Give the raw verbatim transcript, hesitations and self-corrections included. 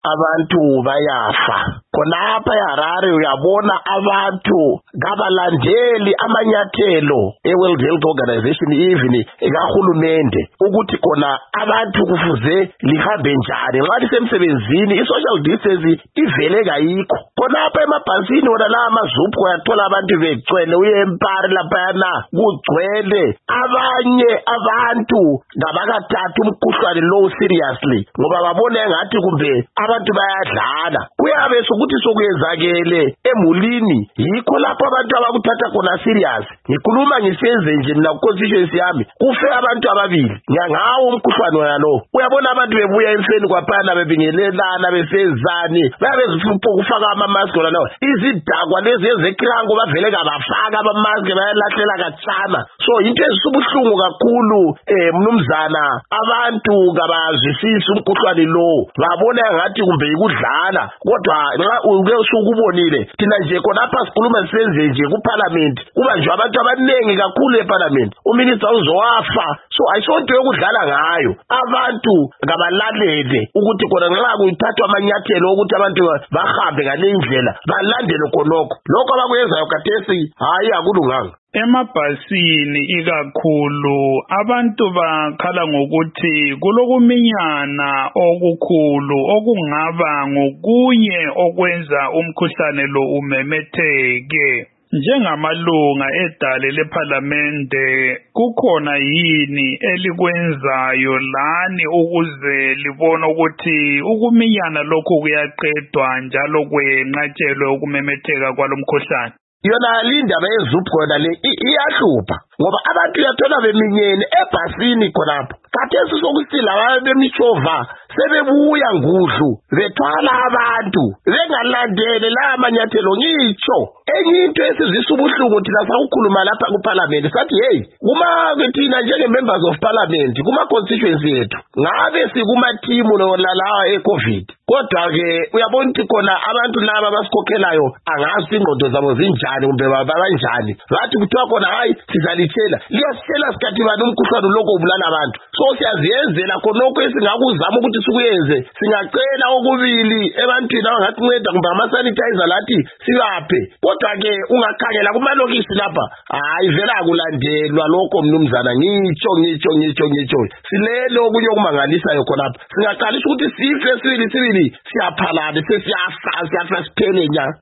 abantu bayafa. Khonapha eHarare uyabona abantu ngabalandeli amanyathelo eWorld Health Organization even ekahulumende ukuthi khona abantu kufuze lihambe njani nxa lisemsebenzini i-social distance ivele kayikho. Khonapha emabhasini wona la amazupho uyathola abantu begcwele uye eMpare laphayana kugcwele. Abanye abantu ngabakathatha umkhuhlane low seriously ngoba babona engathi kumbe abantu bayadlala. Kuyabe sokuthi sokuyenzakele emulini yikho lapho abantu abakuthatha khona serious. Ngikhuluma ngisenze nje mina constituency yami kufe abantu ababili ngangawo umkhuhlane wona lo. Uyabona abantu bebuya emfeni kwaphana bebingelelana besezani babezifupho kufaka ama-mask wona lawo. Izidakwa lezi ezekrango bavele kabafaka ama-mask bayalahlela kancane. So into ezisubuhlungu kakhulu eh mnumzana abantu ngabazwisisa umkhuhlane lo babona ngathi kumbe ikudlala kodwa nxa uke usukubonile thina nje khonapha sikhuluma sisenze nje kuparliament kuba nje abantu abanengi kakhulu eparliament uminister uzowafa. So ayisonto yokudlala ngayo. Abantu ngabalalele ukuthi khona nxa kuyithathwa amanyathelo ukuthi abantu bahambe ngale indlela balandele khonokho lokho abakuyenzayo khathesi hayi akulunganga. Emabhasini ikakhulu abantu bakhala ngokuthi kulokuminyana okukhulu okungaba ngokunye okwenza umkhuhlane lo umemetheke. Njengamalunga edale leParlamente kukhona yini elikwenzayo lani ukuze libone ukuthi ukuminyana lokho kuyaqedwa njalo kwenqatshelwe ukumemetheka kwalomkhuhlane? Yona lindaba yezupho khona le iyahlupha ngoba abantu uyathola beminyene ebhasini khonapho. Khathesi sokuthi laba bemishova sebebuya ngudlu bethwala abantu bengalandele la manyathelo. Ngitsho enye into esizisa ubuhlungu thina sakukhuluma lapha kuParliament sathi hey kuma thina njenge members of parliament kuma constituency yethu ngabe sikuma team lalawa eCovid kodwa ke uyabona ukuthi khona abantu laba basikhokhelayo angazi ingqondo zabo zinjani kumbe babanjani. Bathi kuthiwa khona hayi sizalitshela liyasitshela sikhathi bani umkhuhlane lokho ubulala abantu. So siyaziyenzela khonokho esingakuzama ukuthi sikuyenze. Singacela okubili ebantwini abangakunceda kumbe ama-sanitizer lathi sibaphe kodwa ke ungakhangela kumalokisi lapha hayi vele akulandelwa lokho mnumzana. Ngitsho ngitsho ngitsho ngitsho silele okunye okumangalisayo khonapha. Singaqalisa ukuthi sife sibili sibili siyaphalana sesiyafa siyafa siphele nya.